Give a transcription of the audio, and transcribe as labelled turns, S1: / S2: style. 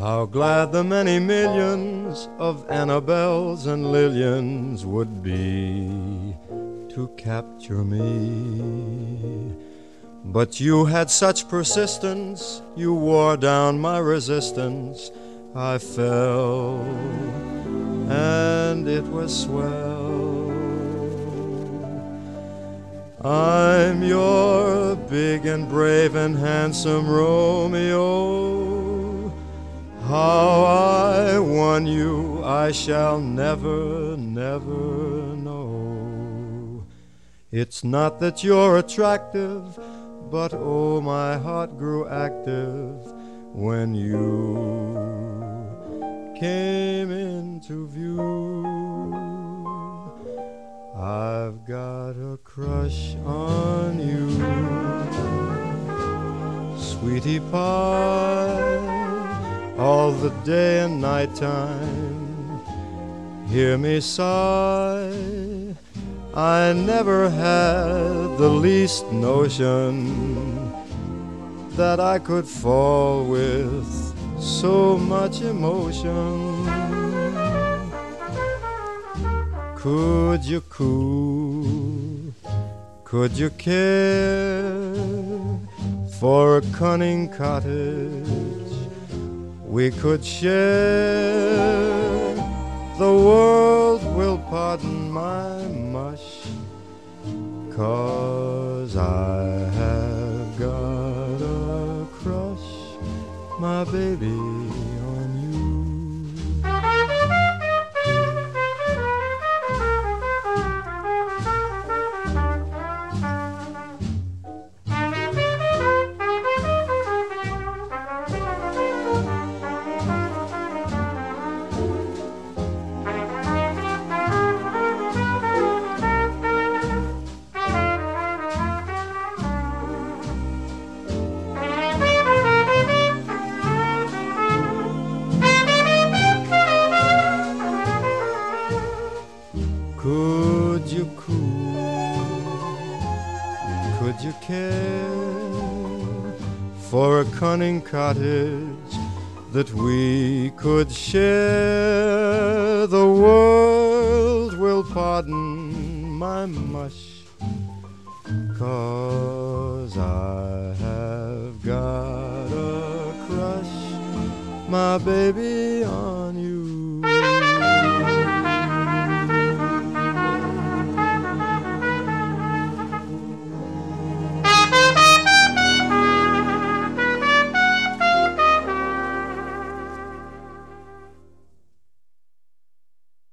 S1: How glad the many millions of Annabelles and Lillians would be to capture me. But you had such persistence, you wore down my resistance. I fell, and it was swell. I'm your big and brave and handsome Romeo. How I won you I shall never, never know. It's not that you're attractive, but oh, my heart grew active when you came into view. I've got a crush on you, sweetie pie, all the day and night time. Hear me sigh, I never had the least notion that I could fall with so much emotion. Could you coo? Could you care for a cunning cottage we could share? The world will pardon my mush, 'cause I have got a crush, my baby, on you. Could you coo? Could you care for a cunning cottage that we could share? The world will pardon my mush, 'cause I have got a crush, my baby,